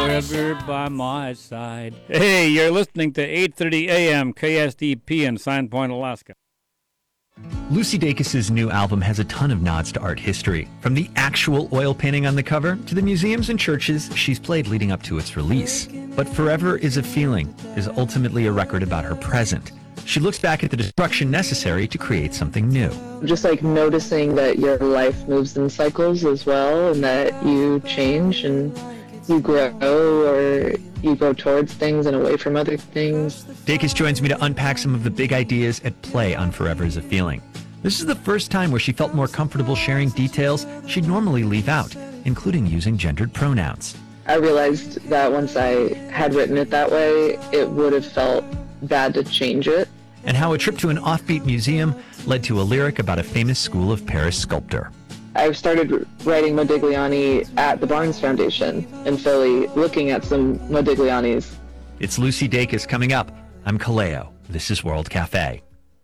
forever by my side. Hey, you're listening to 8:30 a.m. KSDP in Sign Point, Alaska. Lucy Dacus's new album has a ton of nods to art history, from the actual oil painting on the cover to the museums and churches she's played leading up to its release. But Forever is a Feeling is ultimately a record about her present. She looks back at the destruction necessary to create something new. Just like noticing that your life moves in cycles as well, and that you change and you grow, or you go towards things and away from other things. Dacus joins me to unpack some of the big ideas at play on Forever is a Feeling. This is the first time where she felt more comfortable sharing details she'd normally leave out, including using gendered pronouns. I realized that once I had written it that way, it would have felt bad to change it. And how a trip to an offbeat museum led to a lyric about a famous school of Paris sculptor. I started writing Modigliani at the Barnes Foundation in Philly, looking at some Modiglianis. It's Lucy Dacus coming up. I'm Kaleo. This is World Cafe.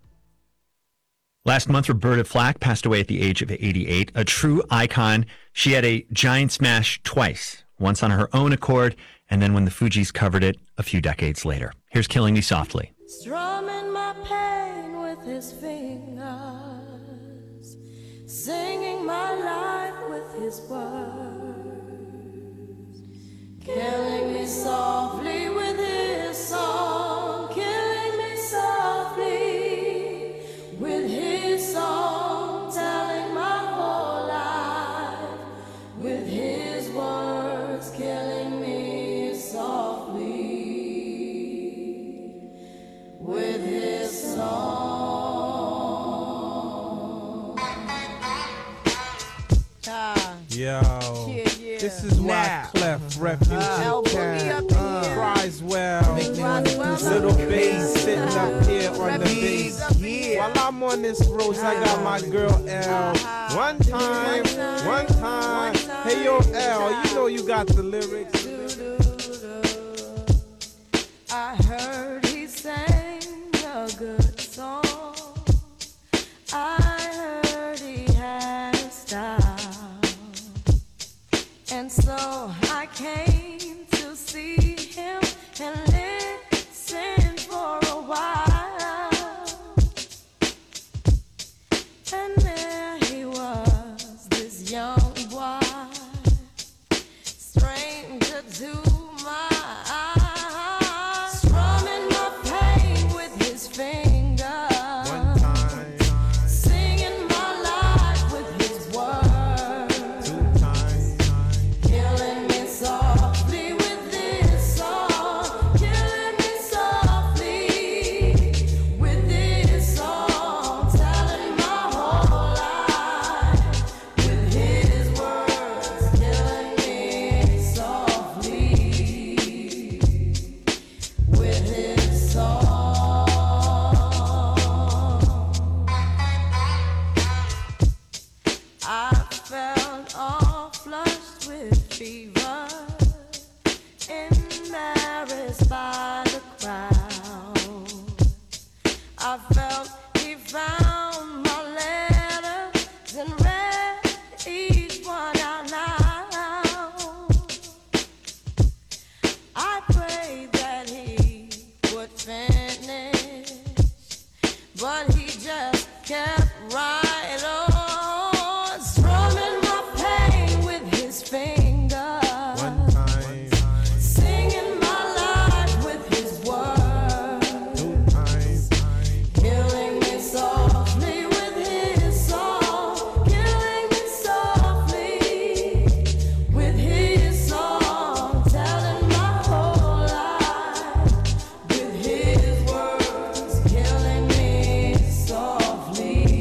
Last month, Roberta Flack passed away at the age of 88, a true icon. She had a giant smash twice, once on her own accord, and then when the Fugees covered it a few decades later. Here's Killing Me Softly. Strumming my pain with his fingers, singing my life with his words, killing me softly with his song, killing me softly with his song, telling my whole life with his words, killing me softly with his song. Yo, this is why Clef Refuge cries well. Little bass sitting up here on the bass. While I'm on this road, I got my girl L. One time. Hey yo L, you know you got the lyrics. I heard he sang a good song. I heard he had a style. And so I came to see him and listen for a while. And there he was, this young boy, stranger to my eyes, strumming my pain with his fingers, One time, singing my life with his words, 2 times. killing me softly with this song, killing me softly with this song, telling my whole life with his words, killing me softly with his song. I felt all flushed with fever, embarrassed by the crowd. I felt he found my letters and read each one out loud. I prayed that he would finish, but he just kept right on, strumming my pain with his fingers, One time, singing my life with his words, 2 times. killing me softly with his song, killing me softly with his song, telling my whole life with his words, killing me softly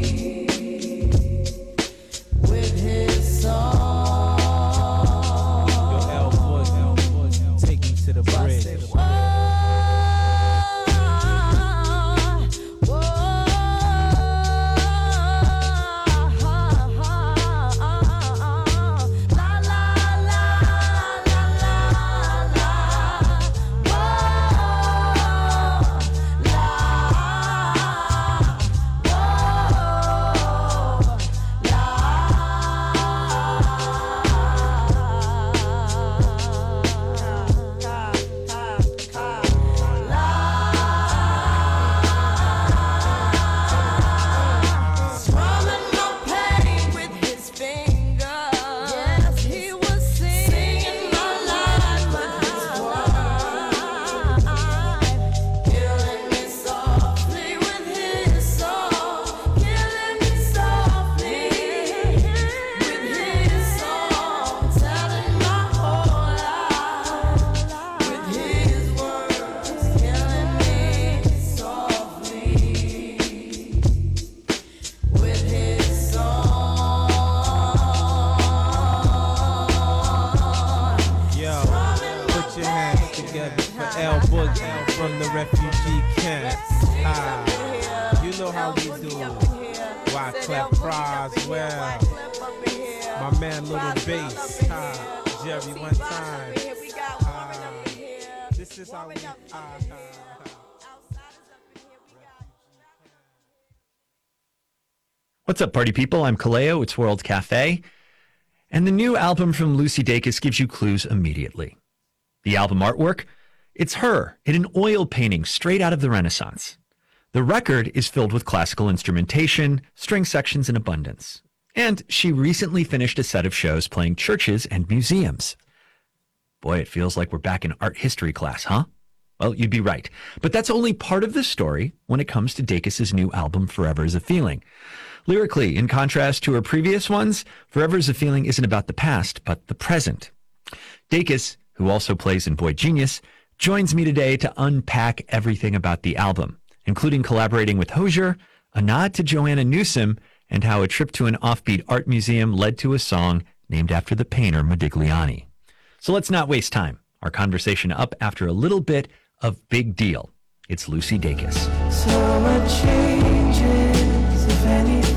Put your hands together for El Boogie from the refugee camp. You know how we do. Wyclef Croswell. My man Little Bass. Jerry one time. This is how we... What's up, party people? I'm Kaleo. It's World Cafe. And the new album from Lucy Dacus gives you clues immediately. The album artwork? It's her in an oil painting straight out of the Renaissance. The record is filled with classical instrumentation, string sections in abundance. And she recently finished a set of shows playing churches and museums. Boy, it feels like we're back in art history class, huh? Well, you'd be right. But that's only part of the story when it comes to Dacus's new album, Forever Is a Feeling. Lyrically, in contrast to her previous ones, Forever Is a Feeling isn't about the past, but the present. Dacus, who also plays in Boy Genius, joins me today to unpack everything about the album, including collaborating with Hozier, a nod to Joanna Newsom, and how a trip to an offbeat art museum led to a song named after the painter Modigliani. So let's not waste time. Our conversation up after a little bit of Big Deal. It's Lucy Dacus. So much changes, if anything.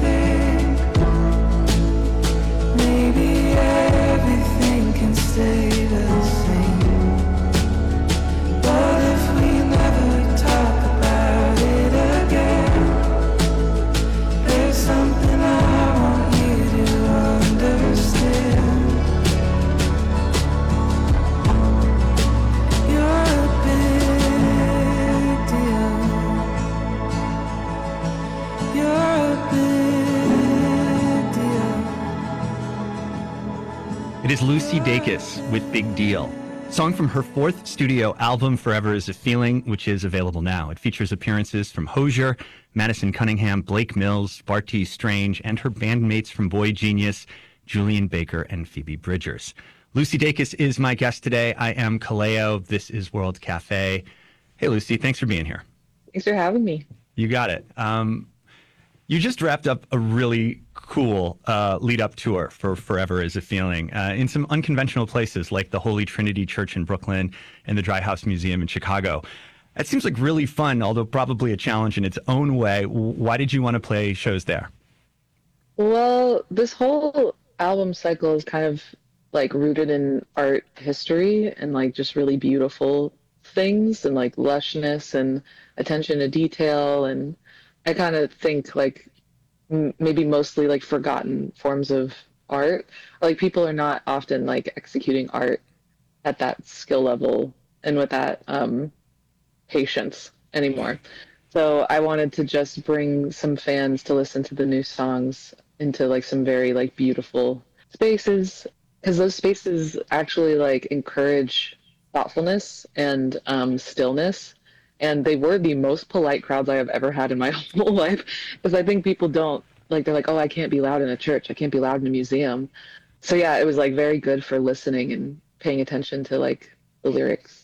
Maybe everything can stay the same. But if we never talk about it again, there's something I want you to understand. You're a big deal. You're a big deal. It is Lucy Dacus with Big Deal, song from her fourth studio album, Forever Is a Feeling, which is available now. It features appearances from Hozier, Madison Cunningham, Blake Mills, Barty Strange, and her bandmates from Boy Genius, Julian Baker and Phoebe Bridgers. Lucy Dacus is my guest today. I am Kaleo. This is World Cafe. Hey, Lucy, thanks for being here. Thanks for having me. You got it. You just wrapped up a really cool lead-up tour for Forever Is a Feeling in some unconventional places like the Holy Trinity Church in Brooklyn and the Dry House Museum in Chicago. It seems like really fun, although probably a challenge in its own way. Why did you want to play shows there? Well, this whole album cycle is kind of like rooted in art history and like just really beautiful things and like lushness and attention to detail. And I kind of think like maybe mostly like forgotten forms of art. Like people are not often like executing art at that skill level and with that patience anymore. So I wanted to just bring some fans to listen to the new songs into like some very like beautiful spaces, because those spaces actually like encourage thoughtfulness and stillness. And they were the most polite crowds I have ever had in my whole life, because I think people don't like, they're like, oh, I can't be loud in a church, I can't be loud in a museum. So yeah, it was like very good for listening and paying attention to like the lyrics.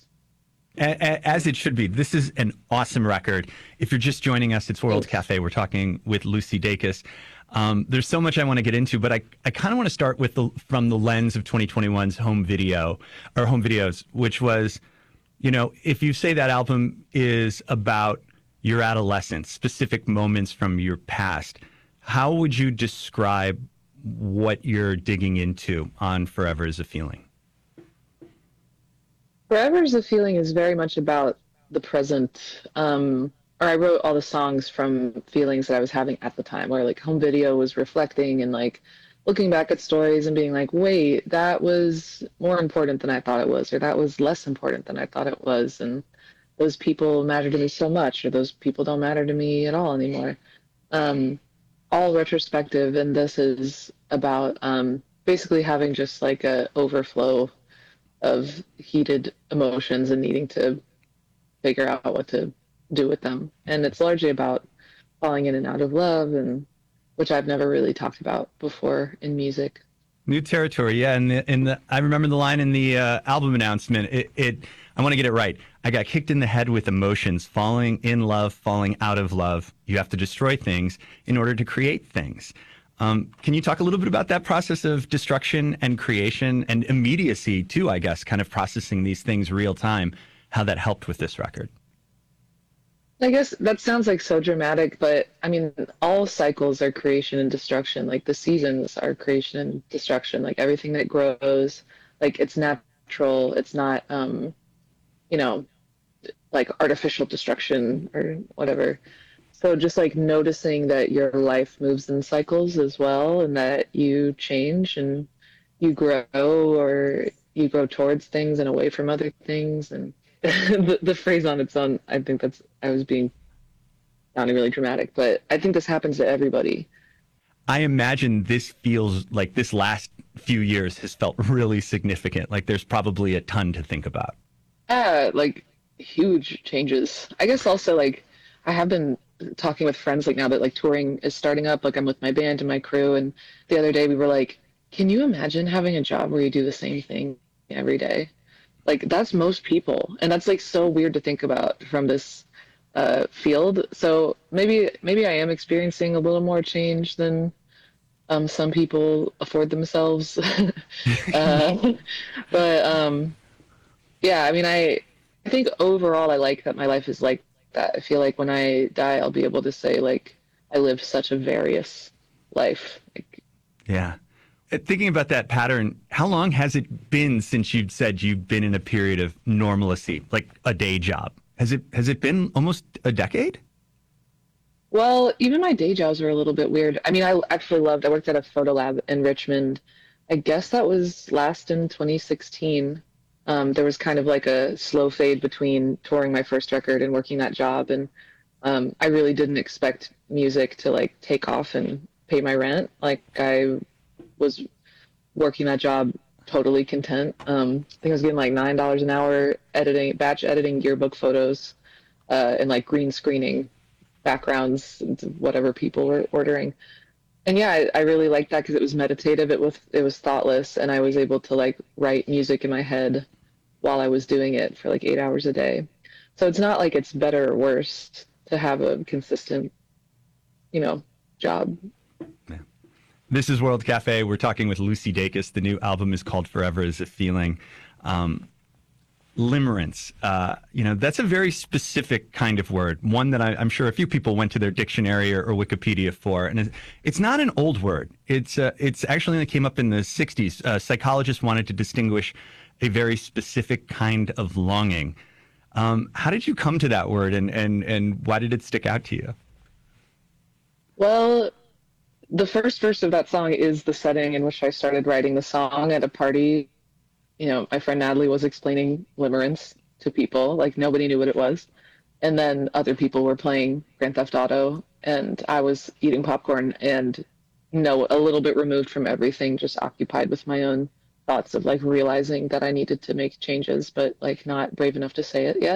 As it should be. This is an awesome record. If you're just joining us, it's World Cafe. We're talking with Lucy Dacus. There's so much I want to get into, but I kind of want to start with from the lens of 2021's home videos, which was, you know, if you say that album is about your adolescence, specific moments from your past, how would you describe what you're digging into on Forever Is a Feeling? Forever Is a Feeling is very much about the present. Or I wrote all the songs from feelings that I was having at the time, where like home video was reflecting and like looking back at stories and being like, wait, that was more important than I thought it was, or that was less important than I thought it was. And those people matter to me so much, or those people don't matter to me at all anymore. All retrospective. And this is about basically having just like a overflow of heated emotions and needing to figure out what to do with them. And it's largely about falling in and out of love, and which I've never really talked about before in music. New territory, yeah. And I remember the line in the album announcement. I want to get it right. I got kicked in the head with emotions, falling in love, falling out of love. You have to destroy things in order to create things. Can you talk a little bit about that process of destruction and creation and immediacy too, I guess, kind of processing these things real time, how that helped with this record? I guess that sounds like so dramatic, but I mean, all cycles are creation and destruction. Like the seasons are creation and destruction. Like everything that grows, like it's natural. It's not, you know, like artificial destruction or whatever. So just like noticing that your life moves in cycles as well, and that you change and you grow, or you grow towards things and away from other things. And the phrase on its own, I think I was being sounding really dramatic, but I think this happens to everybody. I imagine this feels like this last few years has felt really significant. Like there's probably a ton to think about. Yeah, like huge changes. I guess also like I have been talking with friends like now that like touring is starting up, like I'm with my band and my crew, and the other day we were like, can you imagine having a job where you do the same thing every day? Like that's most people, and that's like so weird to think about from this field. So maybe I am experiencing a little more change than some people afford themselves. But yeah, I mean, I think overall I like that my life is like that. I feel like when I die, I'll be able to say like I lived such a various life. Yeah. Thinking about that pattern, how long has it been since you'd said you've been in a period of normalcy, like a day job? Has it been almost a decade? Well, even my day jobs were a little bit weird. I mean, I worked at a photo lab in Richmond. I guess that was last in 2016. There was kind of like a slow fade between touring my first record and working that job. And I really didn't expect music to like take off and pay my rent. Like I was working that job totally content. I think I was getting like $9 an hour batch editing yearbook photos, and like green screening backgrounds, whatever people were ordering. And yeah, I really liked that because it was meditative. It was thoughtless, and I was able to like write music in my head while I was doing it for like 8 hours a day. So it's not like it's better or worse to have a consistent, job. Yeah. This is World Cafe. We're talking with Lucy Dacus. The new album is called Forever Is a Feeling. Limerence, that's a very specific kind of word, one that I'm sure a few people went to their dictionary or Wikipedia for. And it's not an old word. It's actually it came up in the 60s. Psychologists wanted to distinguish a very specific kind of longing. How did you come to that word, and why did it stick out to you? Well, the first verse of that song is the setting in which I started writing the song at a party. My friend Natalie was explaining limerence to people, like nobody knew what it was. And then other people were playing Grand Theft Auto, and I was eating popcorn and, a little bit removed from everything, just occupied with my own thoughts of like realizing that I needed to make changes, but like not brave enough to say it yet.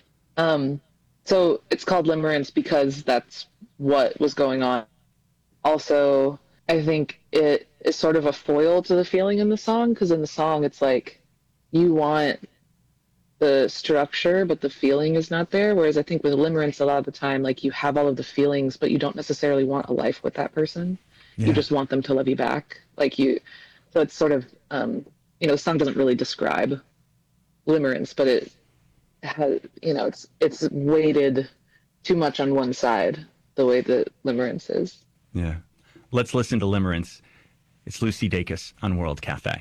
So it's called limerence because that's what was going on. Also, I think it is sort of a foil to the feeling in the song, because in the song it's like you want the structure, but the feeling is not there. Whereas I think with limerence, a lot of the time, like you have all of the feelings, but you don't necessarily want a life with that person. Yeah. You just want them to love you back. So it's sort of, the song doesn't really describe limerence, but it has, it's weighted too much on one side, the way that limerence is. Yeah. Let's listen to Limerence. It's Lucy Dacus on World Cafe.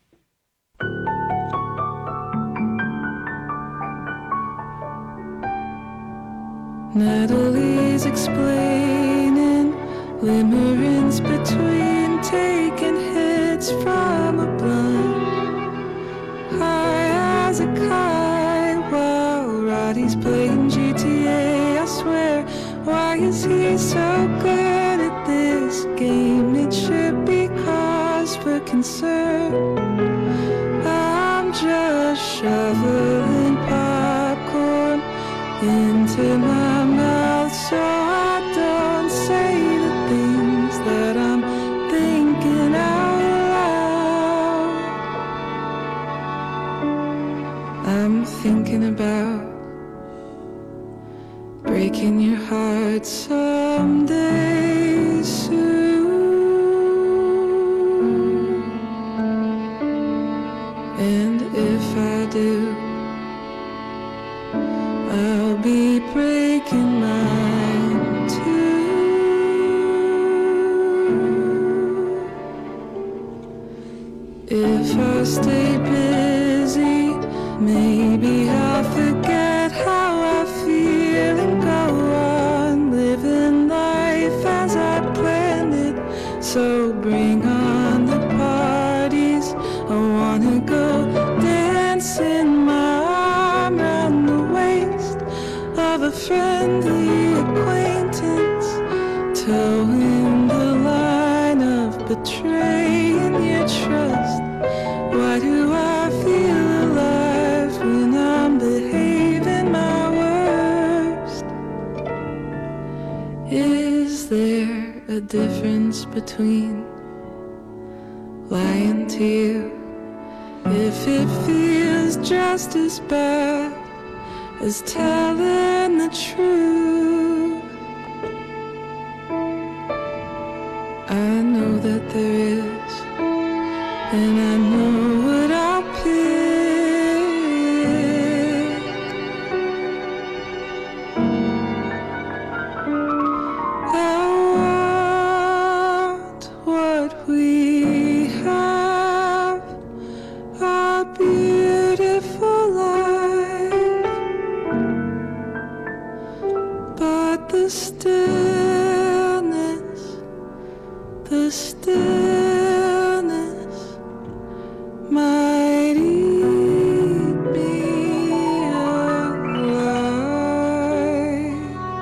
Natalie's explaining limerence between taking hits from a blunt, high as a kite, while Roddy's playing GTA. I swear, why is he so good at this game? It should be cause for concern. I'm just shoveling popcorn into my mouth so I don't say the things that I'm thinking out loud. I'm thinking about breaking your heart someday soon. be breaking mine too. If I stay busy, maybe I'll forget how I feel and go on living life as I planned it. So bring on the parties, I wanna go dancing my arm around the waist of a friendly acquaintance, towing the line of betraying your trust. Why do I feel alive when I'm behaving my worst? Is there a difference between lying to you if it feels just as bad as telling the truth? I know that there is, and I know what I'll pick. I want what we have, our beautiful life, but the stillness might eat me alive.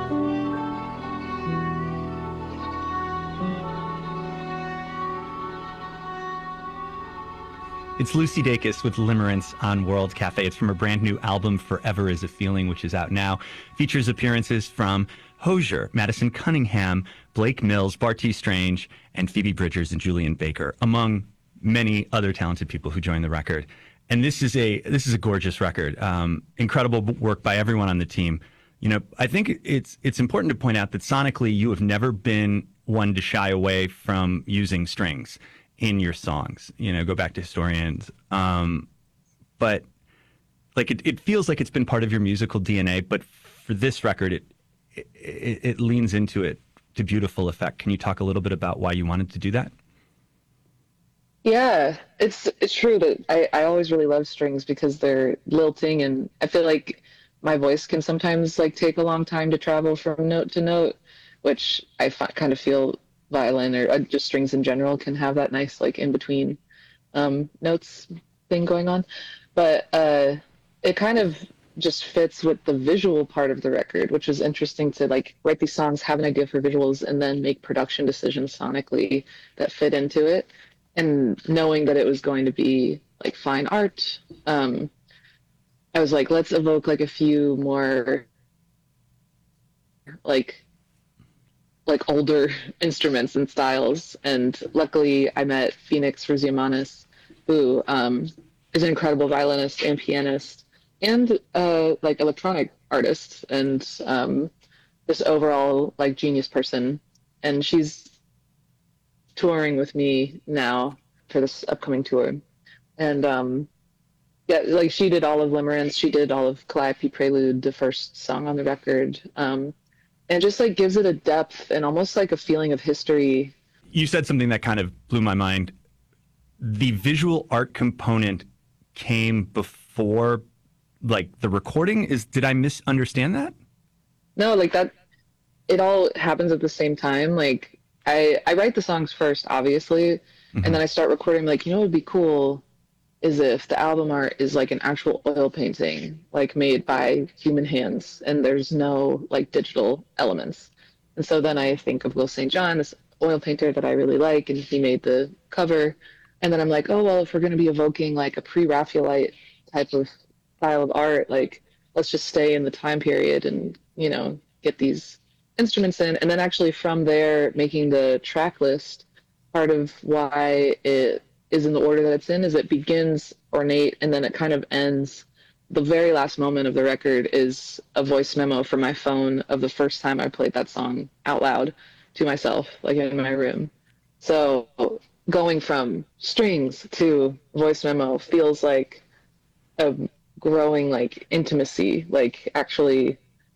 It's Lucy Dacus with Limerence on World Cafe. It's from her brand new album, Forever is a Feeling, which is out now. Features appearances from Hozier, Madison Cunningham, Blake Mills, Barty Strange, and Phoebe Bridgers and Julian Baker, among many other talented people who joined the record. And this is a gorgeous record. Incredible work by everyone on the team. You know, I think it's important to point out that sonically you have never been one to shy away from using strings in your songs. You know, go back to Historians. But like it feels like it's been part of your musical DNA, but for this record it leans into it to beautiful effect. Can you talk a little bit about why you wanted to do that? Yeah, it's true that I always really love strings because they're lilting, and I feel like my voice can sometimes like take a long time to travel from note to note, which I kind of feel violin or just strings in general can have that nice like in between notes thing going on. But it kind of just fits with the visual part of the record, which is interesting to like write these songs, have an idea for visuals, and then make production decisions sonically that fit into it. And knowing that it was going to be like fine art, I was like, let's evoke like a few more like older instruments and styles. And luckily I met Phoenix Rouziamanis, who is an incredible violinist and pianist and like electronic artist and this overall like genius person. And she's touring with me now for this upcoming tour. And yeah, like she did all of Limerence, she did all of Calliope Prelude, the first song on the record. And just like gives it a depth and almost like a feeling of history. You said something that kind of blew my mind. The visual art component came before like the recording. Did I misunderstand that? No, like that, it all happens at the same time. Like I write the songs first, obviously, and then I start recording. Like, you know what would be cool is if the album art is like an actual oil painting, like made by human hands, and there's no like digital elements. And so then I think of Will St. John, this oil painter that I really like, and he made the cover. And then I'm like, oh, well, if we're going to be evoking like a pre-Raphaelite type of style of art, like let's just stay in the time period and, you know, get these instruments in. And then actually from there, making the track list, part of why it is in the order that it's in is it begins ornate and then it kind of ends. The very last moment of the record is a voice memo from my phone of the first time I played that song out loud to myself, like in my room. So going from strings to voice memo feels like a growing like intimacy, like actually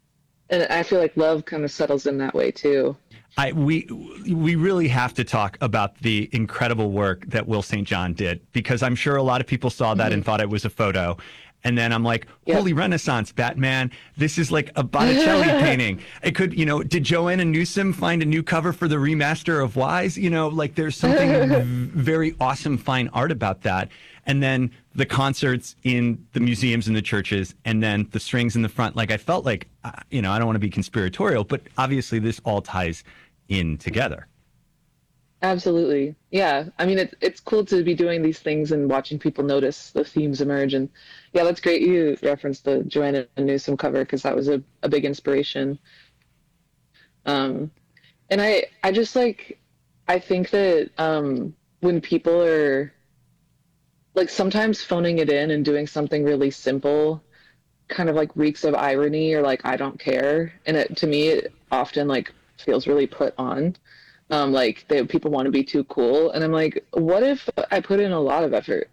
And I feel like love kind of settles in that way too. We really have to talk about the incredible work that Will St. John did, because I'm sure a lot of people saw that and thought it was a photo. And then I'm like, holy Renaissance, Batman. This is like a Botticelli painting. It could, did Joanna Newsom find a new cover for the remaster of Wise? Like there's something very awesome, fine art about that. And then the concerts in the museums and the churches, and then the strings in the front. Like I felt like, I don't want to be conspiratorial, but obviously this all ties in together. Absolutely. Yeah. I mean, it's cool to be doing these things and watching people notice the themes emerge. And yeah, that's great. You referenced the Joanna Newsom cover because that was a big inspiration. And I just I think that when people are like sometimes phoning it in and doing something really simple kind of like reeks of irony or like I don't care. And to me, it often like feels really put on. Like people want to be too cool, and I'm like, what if I put in a lot of effort,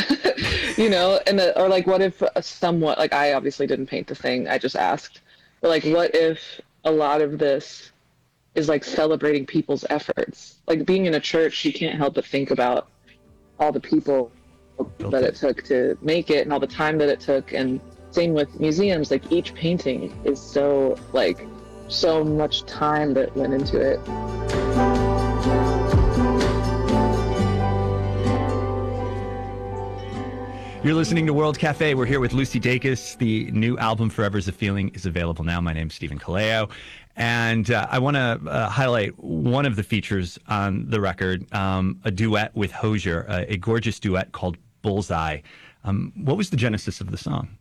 or like what if somewhat, like I obviously didn't paint the thing, I just asked, but like what if a lot of this is like celebrating people's efforts? Like being in a church, you can't help but think about all the people that it took to make it and all the time that it took, and same with museums, like each painting is so much time that went into it. You're listening to World Cafe. We're here with Lucy Dacus. The new album, Forever's a Feeling, is available now. My name's Stephen Kaleo. And I want to highlight one of the features on the record, a duet with Hozier, a gorgeous duet called Bullseye. What was the genesis of the song?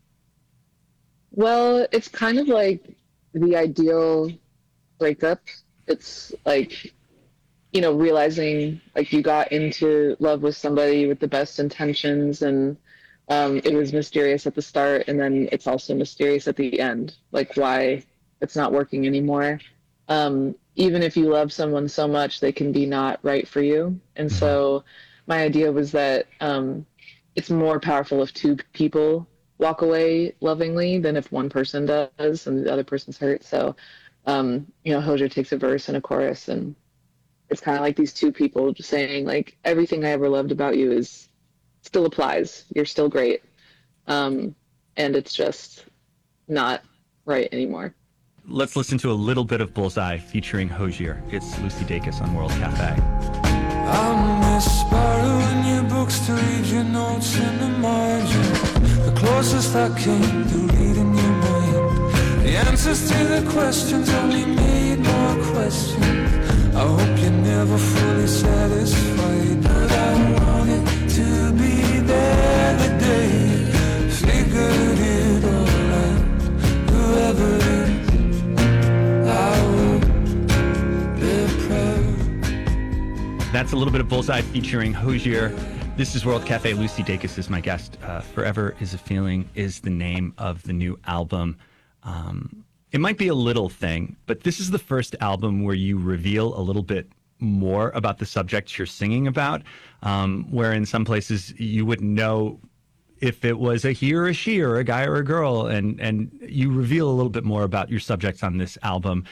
Well, it's kind of like the ideal breakup. It's like, realizing like you got into love with somebody with the best intentions, and it was mysterious at the start, and then it's also mysterious at the end, like why it's not working anymore. Even if you love someone so much, they can be not right for you. And so my idea was that it's more powerful if two people walk away lovingly than if one person does and the other person's hurt. So, Hozier takes a verse and a chorus, and it's kind of like these two people just saying like, everything I ever loved about you still applies. You're still great. And it's just not right anymore. Let's listen to a little bit of Bullseye featuring Hozier. It's Lucy Dacus on World Cafe. I miss borrowing your books to read your notes in the margin. The closest I came to reading your mind. The answers to the questions only made more questions. I hope you're never fully satisfied, but I wanted to be there the day you figured it all out. Whoever it is, I will be proud. That's a little bit of Bullseye featuring Hozier. This is World Cafe. Lucy Dacus is my guest. Forever is a Feeling is the name of the new album. It might be a little thing, but this is the first album where you reveal a little bit more about the subjects you're singing about, where in some places you wouldn't know if it was a he or a she or a guy or a girl, and you reveal a little bit more about your subjects on this album.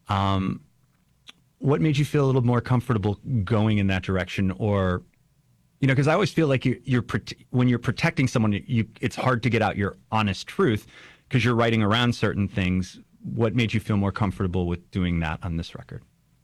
What made you feel a little more comfortable going in that direction? Or, because I always feel like when you're protecting someone, it's hard to get out your honest truth because you're writing around certain things. What made you feel more comfortable with doing that on this record?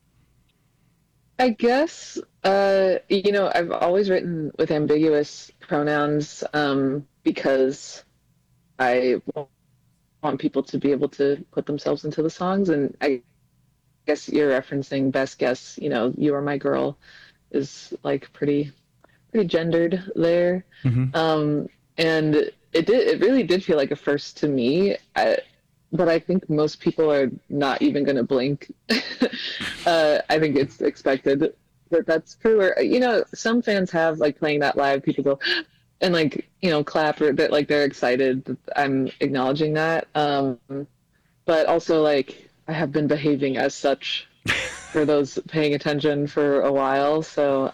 I guess, I've always written with ambiguous pronouns because I want people to be able to put themselves into the songs. And I guess you're referencing Best Guess, You Are My Girl is like pretty gendered there. Mm-hmm. And it really did feel like a first to me. But I think most people are not even going to blink. I think it's expected that that's true. Or, some fans have like playing that live, people go and like, clap or that like they're excited that I'm acknowledging that. But also like I have been behaving as such for those paying attention for a while. So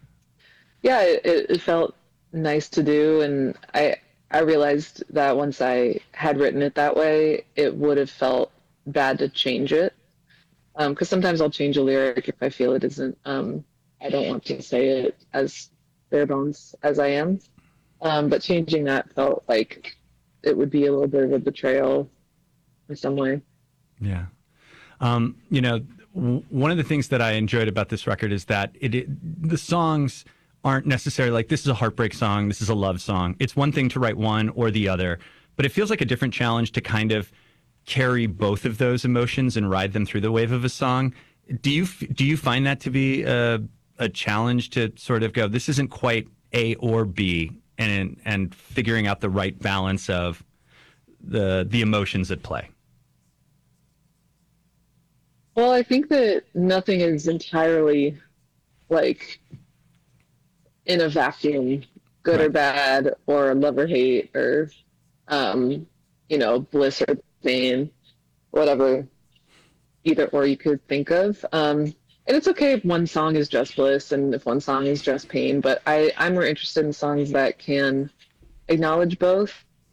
it felt nice to do. And I realized that once I had written it that way, it would have felt bad to change it. Because sometimes I'll change a lyric if I feel it isn't, I don't want to say it as bare bones as I am. But changing that felt like it would be a little bit of a betrayal in some way. Yeah. You know, one of the things that I enjoyed about this record is that the songs aren't necessarily like, this is a heartbreak song, this is a love song. It's one thing to write one or the other, but it feels like a different challenge to kind of carry both of those emotions and ride them through the wave of a song. Do you find that to be a challenge to sort of go, this isn't quite A or B, and figuring out the right balance of the emotions at play? Well, I think that nothing is entirely like in a vacuum, good or bad, or love or hate, or bliss or pain, whatever either or you could think of. And it's okay if one song is just bliss and if one song is just pain, but I'm more interested in songs that can acknowledge both.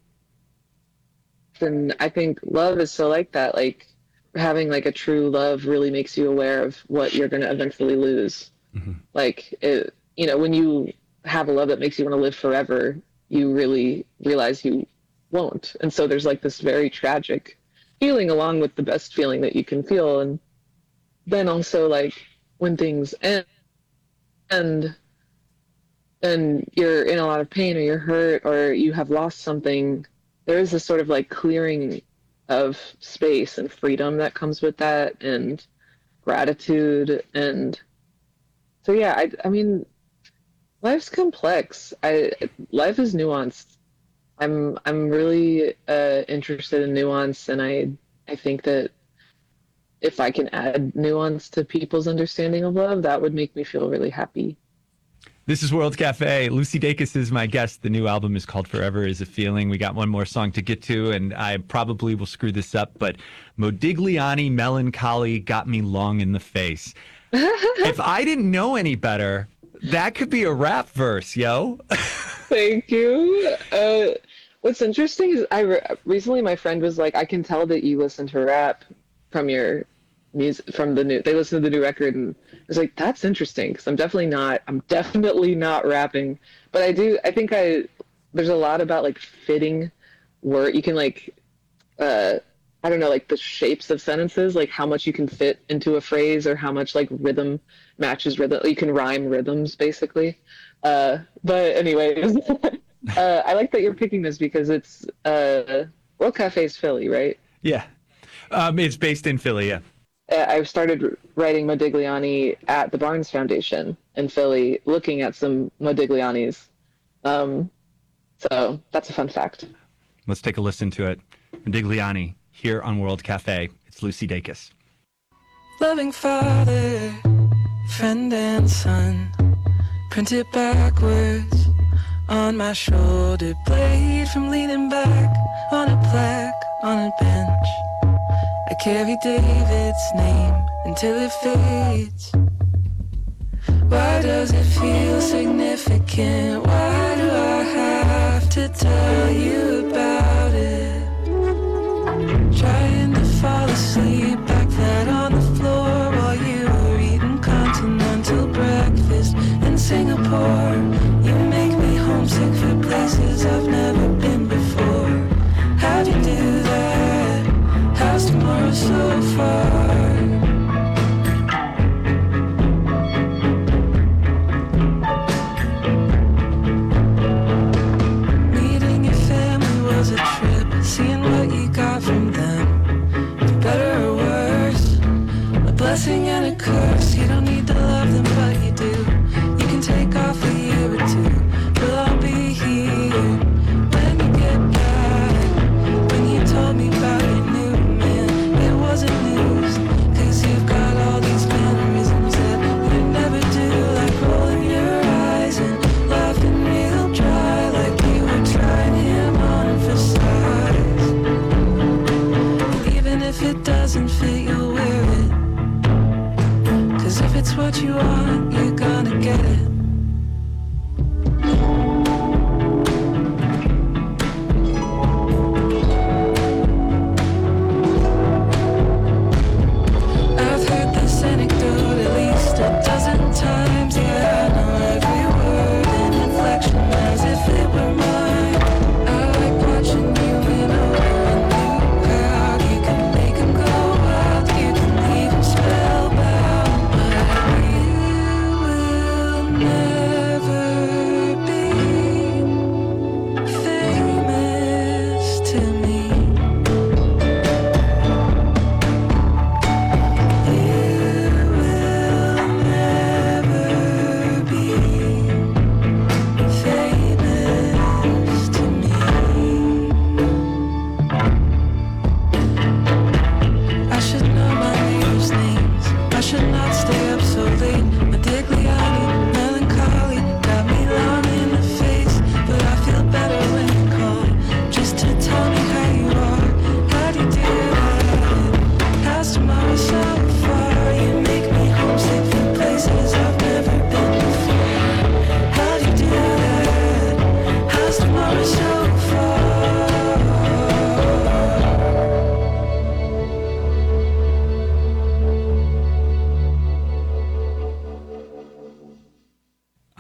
And I think love is so like that. Like having like a true love really makes you aware of what you're going to eventually lose. Mm-hmm. Like, when you have a love that makes you want to live forever, you really realize you won't. And so there's like this very tragic feeling along with the best feeling that you can feel. And then also like when things end and you're in a lot of pain or you're hurt or you have lost something, there is this sort of like clearing of space and freedom that comes with that, and gratitude. And so yeah, I mean life's complex. Life is nuanced. I'm really interested in nuance, and I think that if I can add nuance to people's understanding of love, that would make me feel really happy. This is World Cafe. Lucy Dacus is my guest. The new album is called Forever Is a Feeling. We got one more song to get to, and I probably will screw this up, but Modigliani Melancholy got me long in the face. If I didn't know any better, that could be a rap verse, yo. Thank you. What's interesting is recently my friend was like, I can tell that you listen to rap from your music, they listen to the new record, and I was like, that's interesting, because I'm definitely not rapping, but I think there's a lot about like fitting word. You can like, I don't know, like the shapes of sentences, like how much you can fit into a phrase, or how much like rhythm matches rhythm. You can rhyme rhythms basically. But anyways, I like that you're picking this because it's World Cafe's Philly, right? Yeah. It's based in Philly, yeah. I started writing Modigliani at the Barnes Foundation in Philly, looking at some Modiglianis. So that's a fun fact. Let's take a listen to it. Modigliani, here on World Cafe. It's Lucy Dacus. Loving father, friend and son, printed backwards on my shoulder blade from leaning back on a plaque on a bench. I carry David's name until it fades. Why does it feel significant? Why do I have to tell you about it? Trying to fall asleep back flat on the floor while you were eating continental breakfast in Singapore. You make me homesick for places I've never been before. How'd you do that? How's tomorrow so far? Meeting your family was a trip, seeing what you got from them, for better or worse, a blessing and a curse. You don't need to love them, but you do. You can take off a year or two, we'll all be here when you get back. When you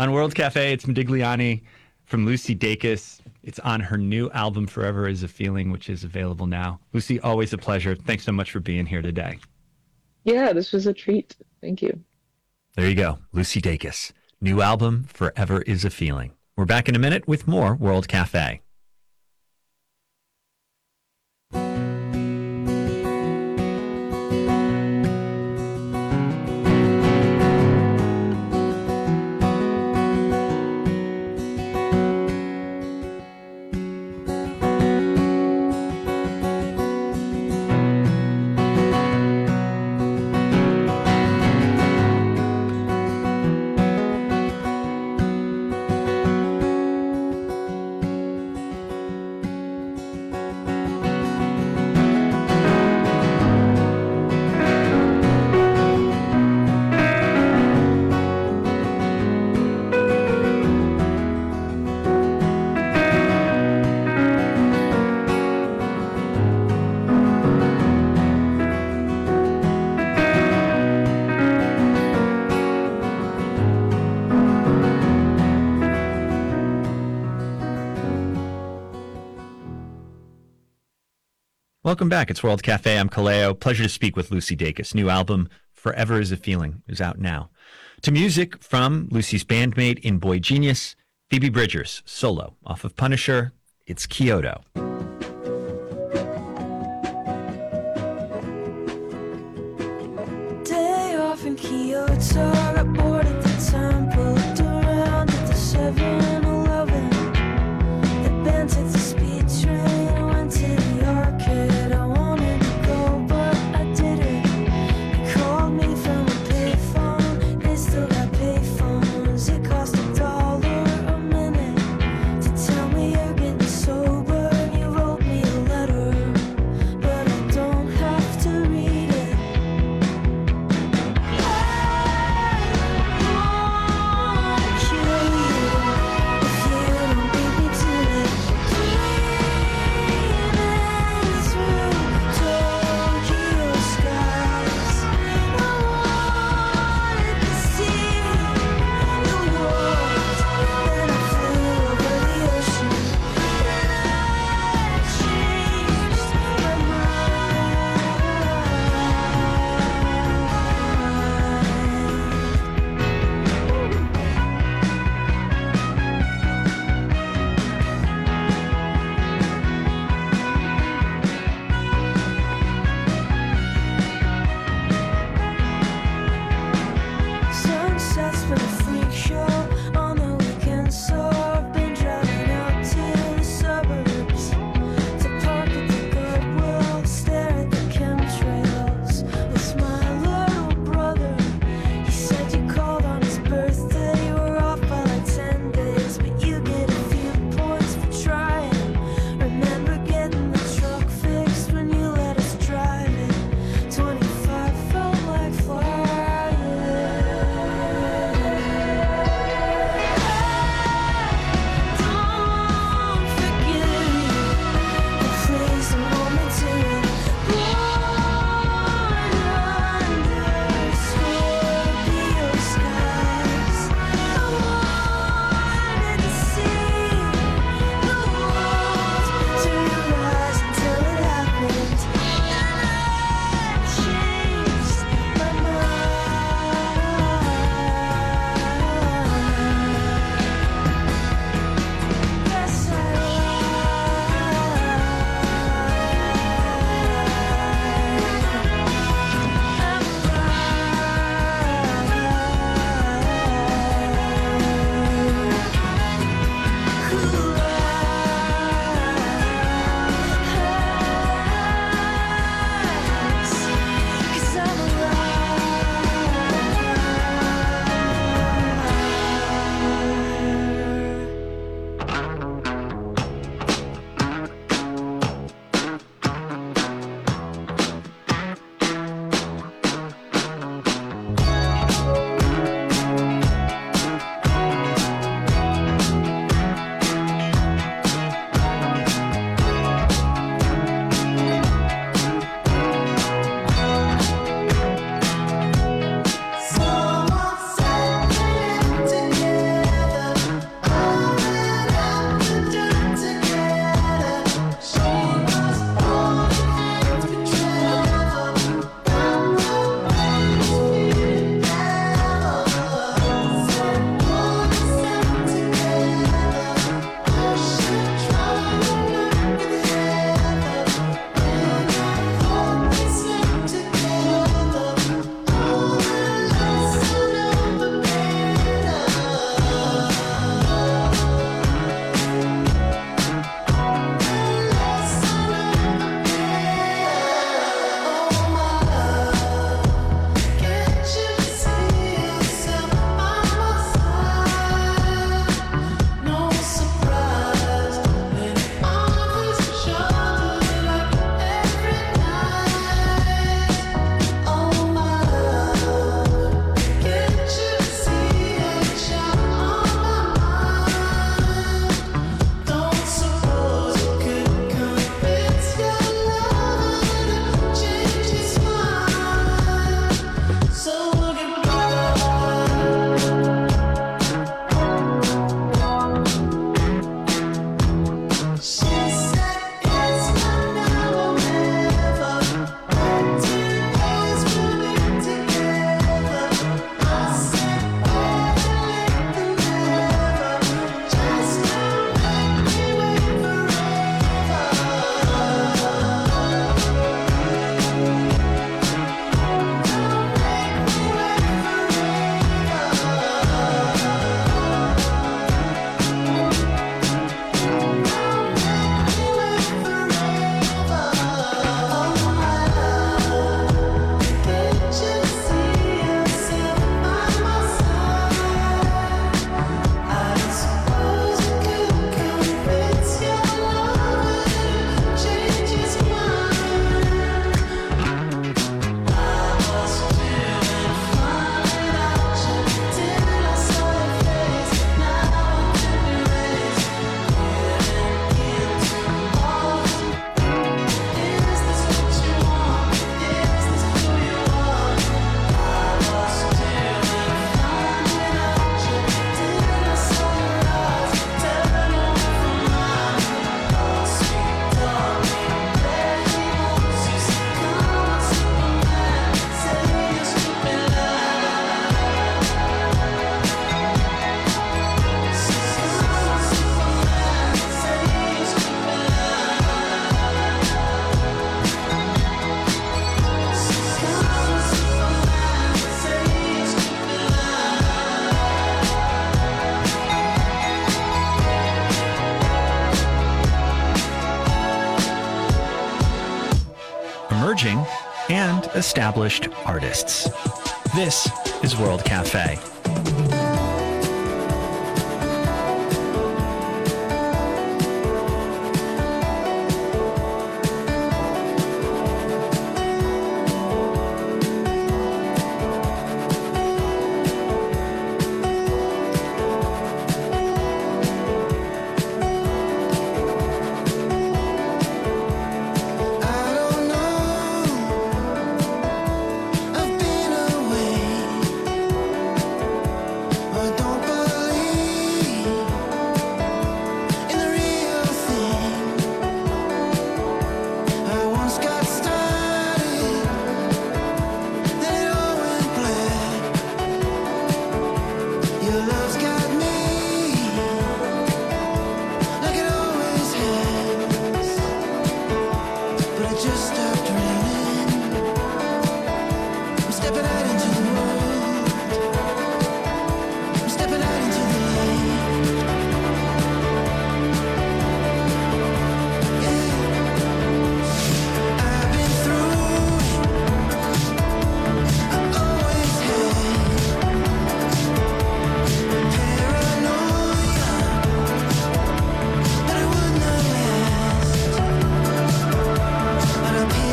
On World Cafe, it's Modigliani from Lucy Dacus. It's on her new album, Forever Is a Feeling, which is available now. Lucy, always a pleasure. Thanks so much for being here today. Yeah, this was a treat. Thank you. There you go. Lucy Dacus. New album, Forever Is a Feeling. We're back in a minute with more World Cafe. Welcome back. It's World Cafe. I'm Kaleo. Pleasure to speak with Lucy Dacus. New album, Forever Is a Feeling, is out now. To music from Lucy's bandmate in Boy Genius, Phoebe Bridgers, solo, off of Punisher. It's Kyoto. Day off in Kyoto, got bored at the temple, looked around at the 7-Eleven. The band took the speed train, went to the arcade. I wanted to go, but I didn't. They called me from a payphone, they still got payphones. It cost $1 a minute to tell me you're getting sober. You wrote me a letter, but I don't have to read it. emerging and established artists. This is World Cafe. But I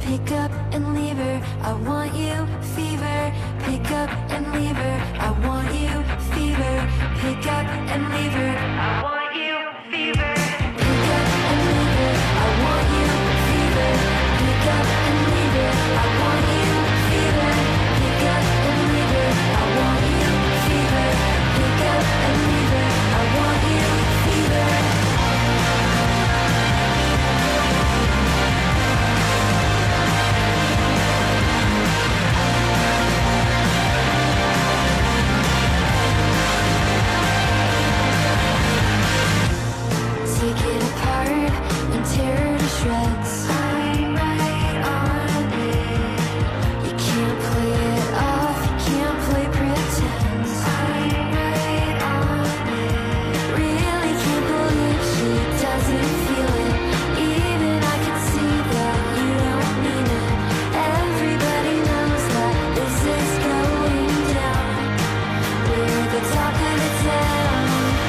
pick up and leave her. I want you, fever. Pick up and leave her. I want you, fever. Pick up and leave her. I want you, fever. Pick up and leave her. I want you, fever. Pick up and leave her. I want you, fever. Pick up and leave her. I want you, fever. Pick up and leave her. I want you, fever. Take it apart and tear it to shreds. I'm right on it. You can't play it off, you can't play pretend. I'm right on it. Really can't believe she doesn't feel it. Even I can see that you don't mean it. Everybody knows that this is going down. We're the talk of the town.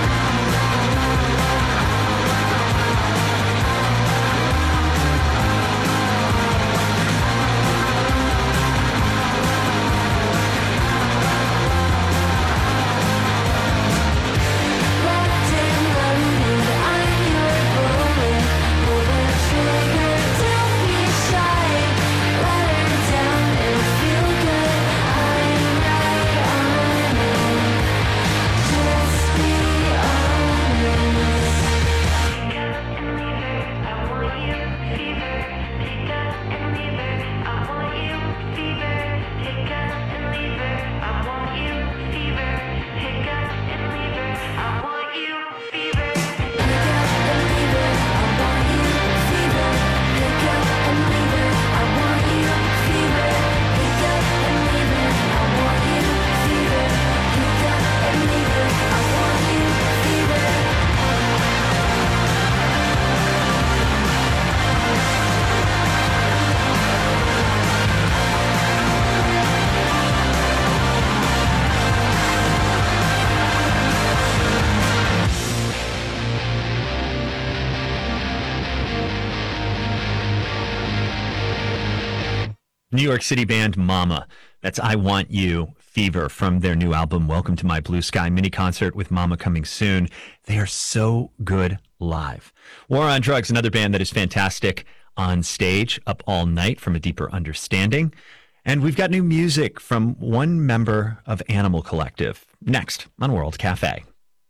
Locked and loaded, I'm your bullet. Pull the trigger, don't be shy. Let her down, it'll feel good. I'm right on it. Just be honest. Pick up and leave her. I want you, fever. Pick up and leave her. I want you, fever. Pick up and leave her. I want you, fever. Pick up and leave her. I want you, fever. Pick up and leave her. I want you, fever. Pick up and leave her. I want you, fever. Pick up and leave her. I want you, fever. Pick up and leave her. I want you, fever. New York City band Mama. That's I Want You, Fever, from their new album, Welcome to My Blue Sky mini concert with Mama coming soon. They are so good live. War on Drugs, another band that is fantastic on stage, Up All Night from A Deeper Understanding. And we've got new music from one member of Animal Collective. Next on World Cafe.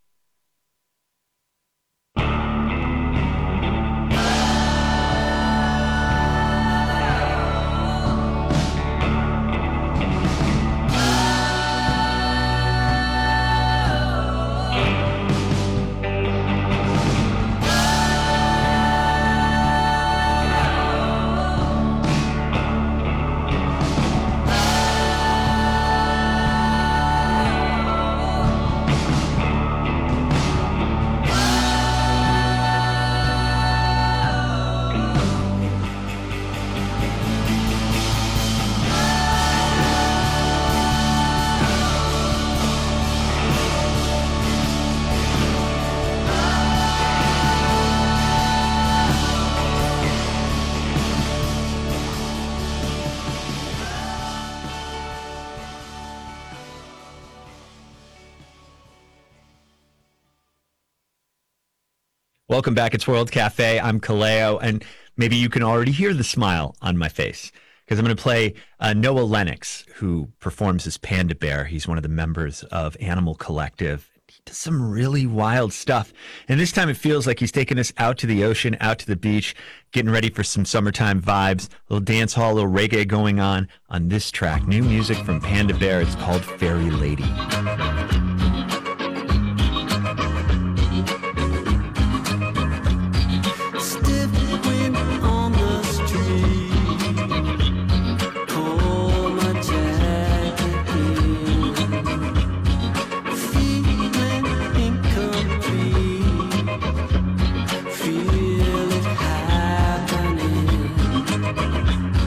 Welcome back. It's World Cafe. I'm Kaleo, and maybe you can already hear the smile on my face because I'm going to play Noah Lennox, who performs as Panda Bear. He's one of the members of Animal Collective. He does some really wild stuff. And this time it feels like he's taking us out to the ocean, out to the beach, getting ready for some summertime vibes, a little dance hall, a little reggae going on this track. New music from Panda Bear. It's called Fairy Lady.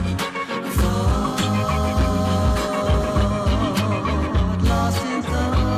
Lost in thought.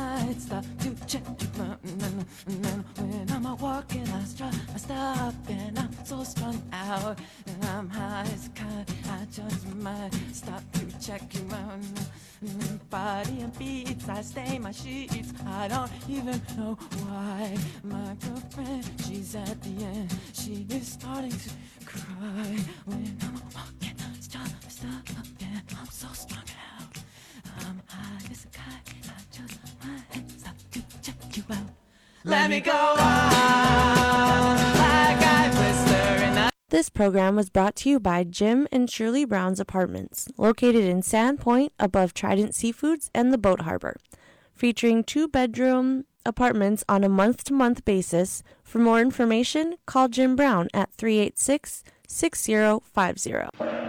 might stop to check you out. And when I'm walking, I stop, and I'm so strung out, and I'm high as a kite. I just might stop to check you out. Body and beats, I stain my sheets. I don't even know why. My girlfriend, she's at the end. She is starting to cry when I'm walking. Stop, and I'm so strung out. I'm high as a kite. I just might stop to check you out. Let me go on like I blister in the. This program was brought to you by Jim and Shirley Brown's Apartments, located in Sandpoint above Trident Seafoods and the Boat Harbor, featuring 2-bedroom apartments on a month-to-month basis. For more information, call Jim Brown at 386-6050.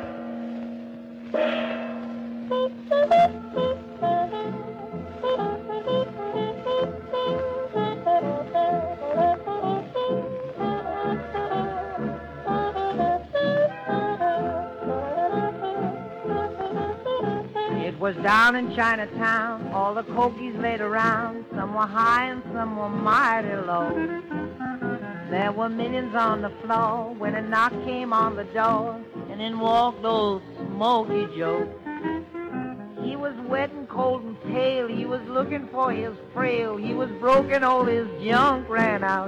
It was down in Chinatown, all the cokies laid around. Some were high and some were mighty low. There were millions on the floor when a knock came on the door, and in walked old Smokey Joe. He was wet and cold and pale, he was looking for his frail. He was broken, all his junk ran out.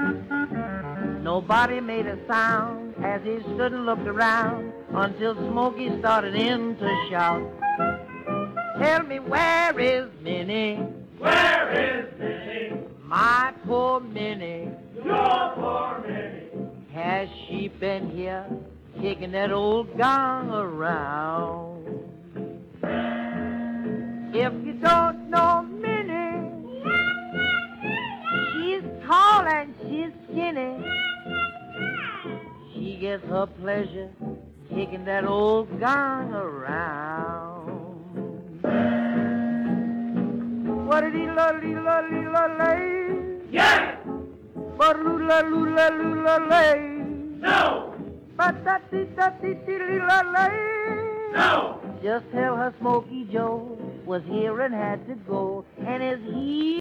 Nobody made a sound as he stood and looked around, until Smokey started in to shout. Tell me, where is Minnie? Where is Minnie? My poor Minnie. Your poor Minnie. Has she been here, kicking that old gong around? If you don't know Minnie, she's tall and she's skinny. She gets her pleasure kicking that old gong around. What did he lay? Yes! But lay. No! But lay. No! Just tell her Smokey Joe was here and had to go, and his heel